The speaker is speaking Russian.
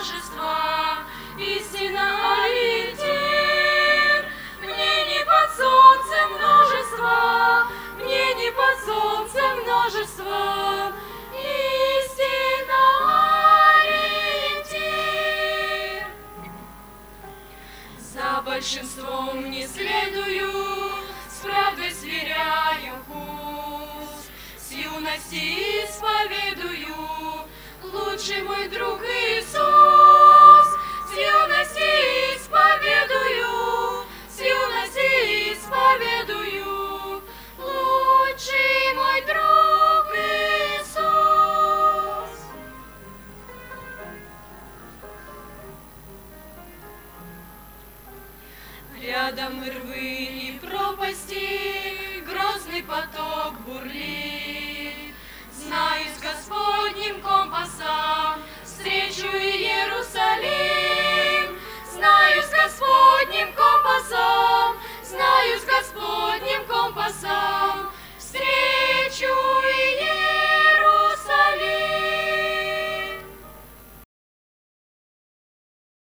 множество, истина ориентир. Мне не под солнцем множество, мне не под солнцем множество, истина ориентир. За большинством не следую, с правдой сверяю курс, с юности исповедую, лучший мой друг Иисус. С юности исповедую, с юности исповедую, лучший мой друг Иисус. Рядом рвы и пропасти, грозный поток бурлит. Знаю, с Господним компасом встречу Иерусалим. Знаю, с Господним компасом, знаю, с